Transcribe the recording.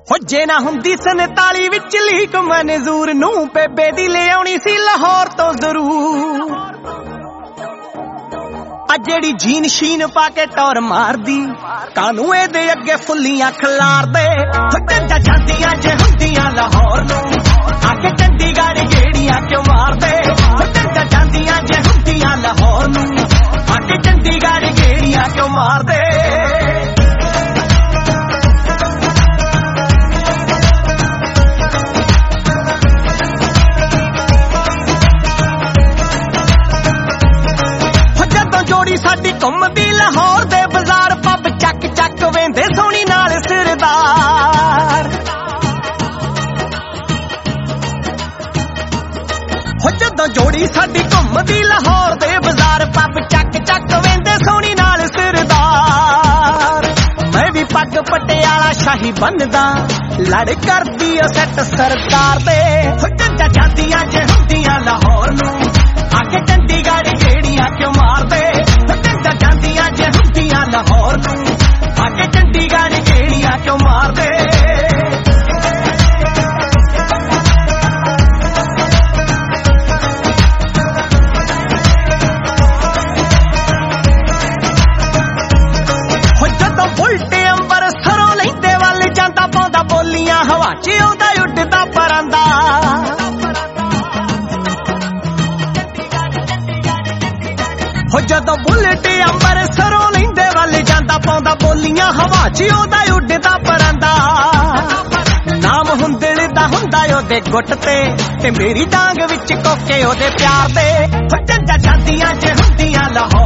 ਹੋ ਜੇ ਨਾ ਹੁੰਦੀ 47 ਵਿੱਚ ਲੀਕ ਮਨਜ਼ੂਰ ਨੂੰ ਬੇਬੇ ਦੀ ਲੈ ਆਉਣੀ ਸੀ ਲਾਹੌਰ ਤੋਂ ਜ਼ਰੂਰ। ਆ ਜਿਹੜੀ ਜੀਨ ਸ਼ੀਨ ਪਾ ਕੇ ਟੌਰ ਮਾਰਦੀ ਕਾਨੂੰ ਇਹਦੇ ਅੱਗੇ ਫੁੱਲੀਆਂ ਖਿਲਾਰਦੇ। ਹੋ ਜਾਂਦੀਆਂ ਜੇ ਹੁੰਦੀਆਂ ਲਾਹੌਰ ਨੂੰ ਆ ਕੇ ਚੰਡੀਗੜ੍ਹ ਗੇੜੀਆਂ ਕਿਉਂ ਮਾਰਦੇ। ਹੋ ਜਾਂਦੀਆਂ ਜੇ ਹੁੰਦੀਆਂ ਲਾਹੌਰ ਨੂੰ ਆ ਕੇ ਚੰਡੀਗੜ੍ਹ ਗੇੜੀਆਂ ਕਿਉਂ ਮਾਰਦੇ। ਸਾਡੀ ਘੁੰਮਦੀ ਲਾਹੌਰ ਦੇ ਬਾਜ਼ਾਰ ਪੱਬ ਚੱਕ ਚੱਕ ਵੇਂਦੇ ਸੋਹਣੀ ਨਾਲ ਸਿਰਦਾਰ। ਹੋ ਜਦੋਂ ਜੋੜੀ ਸਾਡੀ ਘੁੰਮਦੀ ਲਾਹੌਰ ਦੇ ਬਾਜ਼ਾਰ ਪੱਬ ਚੱਕ ਚੱਕ ਵੇਂਦੇ ਸੋਹਣੀ ਨਾਲ ਸਿਰਦਾਰ। ਮੈਂ ਵੀ ਪੱਗ ਪਟਿਆਲਾ ਸ਼ਾਹੀ ਬੰਨਦਾ ਲੜ ਕਰਦੀ ਓ ਸੈੱਟ ਸਰਦਾਰ ਦੇ। ਹੋ ਜਾਂਦੀਆਂ ਜੇ ਹੁੰਦੀਆਂ ਲਾਹੌਰ ਨੂੰ ਆ ਕੇ ਚੰਡੀਗੜ੍ਹ ਗੇੜੀਆਂ ਕਿਉਂ ਮਾਰਦੇ। ਜਾਂਦੀਆਂ ਜੇ ਹੁੰਦੀਆਂ ਲਾਹੌਰ ਨੂੰ ਆ ਕੇ ਚੰਡੀਗੜ੍ਹ ਗੇੜੀਆਂ ਕਿਉਂ ਮਾਰਦੇ। ਹੋ ਜਦੋਂ ਬੁਲਟ ਅੰਬਰਸਰੋਂ ਲੈਂਦੇ ਵੱਲ ਜਾਂਦਾ ਪਾਉਂਦਾ ਬੋਲੀਆਂ ਹਵਾ 'ਚ ਆਉਂਦਾ ਉੱਡਦਾ ਪਰਾਂਦਾ। ਹੋ ਜਦੋਂ ਬੁਲਟ ਅੰਬਰਸਰੋਂ ਲੈਂਦੇ ਵੱਲ ਜਾਂਦਾ ਪਾਉਂਦਾ ਬੋਲੀਆਂ ਹਵਾ 'ਚ ਆਉਂਦਾ ਉੱਡਦਾ ਪਰਾਂਦਾ। ਨਾਮ ਹੁੰਦਲ ਦਾ ਹੁੰਦਾ ਉਹਦੇ ਗੁੱਟ ਤੇ ਮੇਰੀ ਡਾਂਗ ਵਿੱਚ ਕੋਕੇ ਉਹਦੇ ਪਿਆਰ ਦੇ। ਹੋ ਜਾਂਦੀਆਂ ਜੇ ਹੁੰਦੀਆਂ ਲਾਹੌਰ